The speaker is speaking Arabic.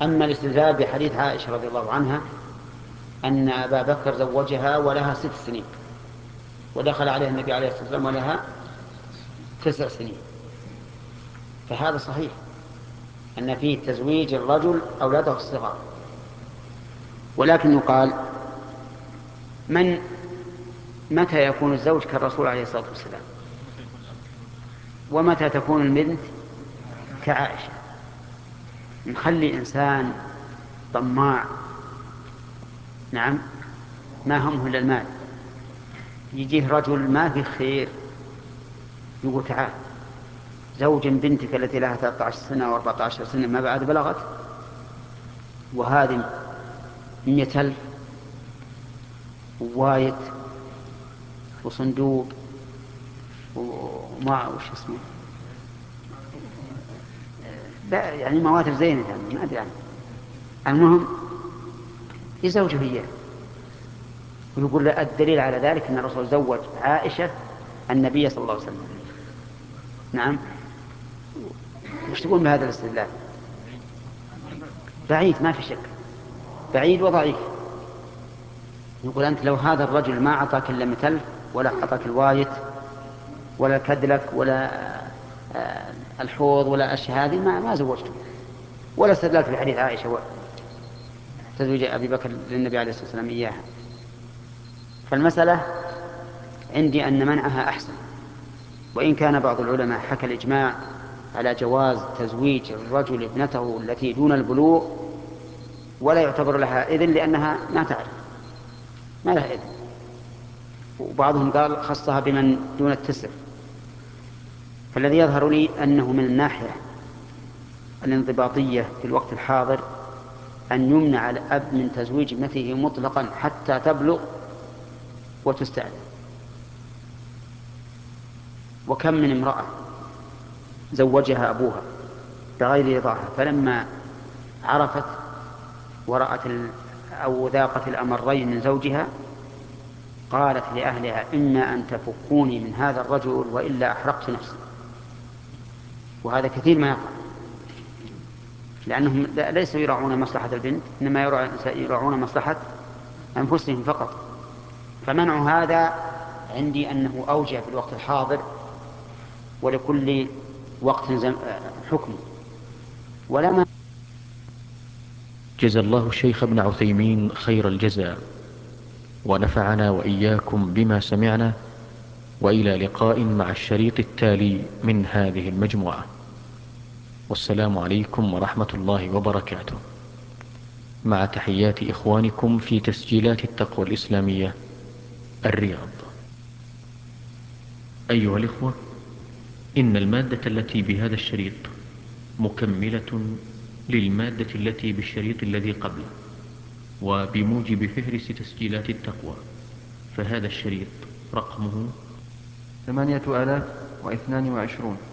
أما الاستدلال بحديث عائشة رضي الله عنها أن أبا بكر زوجها ولها 6 سنين، ودخل عليها النبي عليه الصلاة والسلام ولها 9 سنين، فهذا صحيح أن فيه تزويج الرجل أولاده الصغار. ولكن يقال متى يكون الزوج كالرسول عليه الصلاة والسلام، ومتى تكون البنت كعائشة؟ نخلي إنسان طماع، نعم، ما همه إلا المال، يجيه رجل ما في خير يقول تعال زوج بنتك التي لها 13 سنة و14 سنة ما بعد بلغت، وهذه 100,000 ووايت وصندوق وما وش اسمه، لا يعني مواتر زينة يعني ما أدري عنه. المهم يزوجه إياه، ويقول له الدليل على ذلك أن الرسول زوج عائشة النبي صلى الله عليه وسلم. نعم، وش تقول بهذا الاستدلال؟ بعيد ما في شك، بعيد وضعيف. يقول أنت لو هذا الرجل ما أعطاك إلا 100,000 ولا أعطاك الوايت ولا الكدلك ولا الحوض ولا أشياء هذه ما زوجته، ولا استدللت بحديث عائشة تزويج أبي بكر للنبي عليه الصلاة والسلام إياها. فالمسألة عندي أن منعها أحسن، وإن كان بعض العلماء حكى الإجماع على جواز تزويج الرجل ابنته التي دون البلوغ ولا يعتبر لها إذن لأنها ما تعرف، ما لها إذن. وبعضهم قال خصها بمن دون التسع. فالذي يظهر لي أنه من الناحية الانضباطية في الوقت الحاضر أن يمنع الأب من تزويج ابنته مطلقا حتى تبلغ وتستأذن. وكم من امرأة زوجها أبوها بغير رضاها، فلما عرفت ورأت أو ذاقت الأمرين من زوجها قالت لأهلها إما أن تفكوني من هذا الرجل وإلا أحرقت نفسي. وهذا كثير ما يقع، لأنهم ليسوا يراعون مصلحة البنت، إنما يراعون مصلحة أنفسهم فقط. فمنع هذا عندي أنه أوجه في الوقت الحاضر، ولكل وقت حكم ولا ما. جزى الله الشيخ ابن عثيمين خير الجزاء، ونفعنا وإياكم بما سمعنا، وإلى لقاء مع الشريط التالي من هذه المجموعة. والسلام عليكم ورحمة الله وبركاته، مع تحيات إخوانكم في تسجيلات التقوى الإسلامية الرياض. أيها الإخوة، إن المادة التي بهذا الشريط مكملة للمادة التي بالشريط الذي قبله، وبموجب فهرس تسجيلات التقوى، فهذا الشريط رقمه 8022.